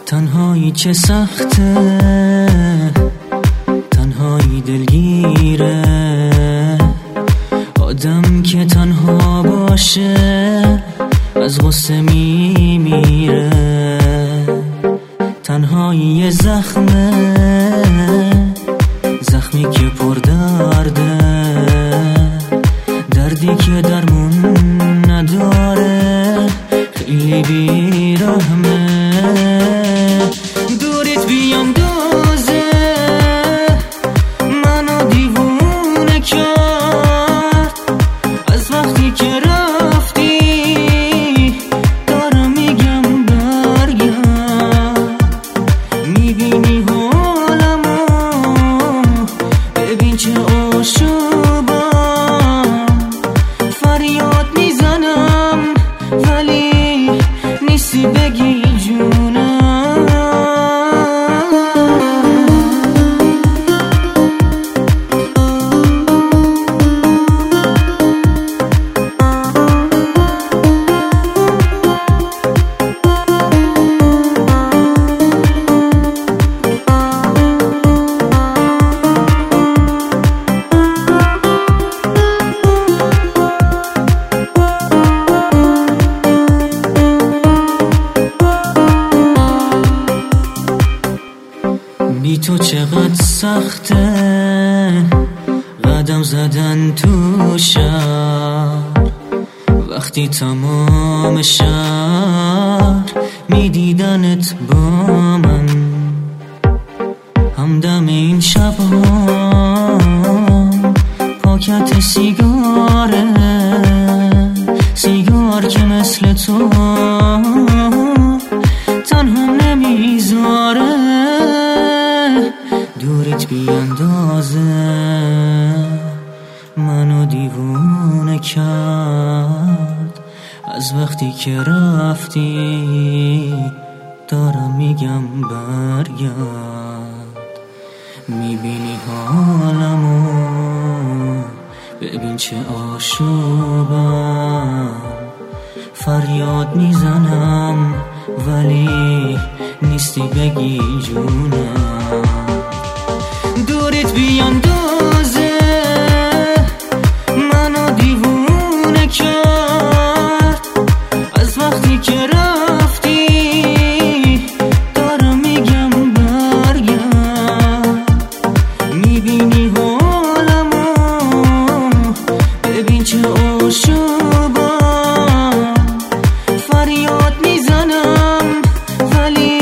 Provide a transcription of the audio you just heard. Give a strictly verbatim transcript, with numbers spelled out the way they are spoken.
تنهایی چه سخته، تنهایی دلگیره، آدم که تنها باشه از غصه میمیره. تنهایی زخمه، زخمی که پر درده، دردی که درمون نداره، خیلی بیرحمه. دورت بیاندازه منو دیوونه کرد، از وقتی که رفتی دارم میگم برگرد. میبینی حالمو، ببین چه آشوبم، فریاد میزنم ولی نیستی بگی جونم. بی تو چقدر سخته قدم زدن تو شهر، وقتی تمام شهر میدیدنت با من. همدم این شبها پاکت سیگاره، سیگار که مثل تو تنها نمیذاره. دورت بیاندازه منو دیوونه کرد، از وقتی که رفتی دارم میگم برگرد. میبینی حالمو، ببین چه آشوبم، فریاد میزنم ولی نیستی بگی جونم. دورت بیاندازه منو دیوونه کرد، از وقتی که رفتی دارم میگم برگرد. میبینی حالمو، ببین چه آشوبم، فریاد میزنم ولی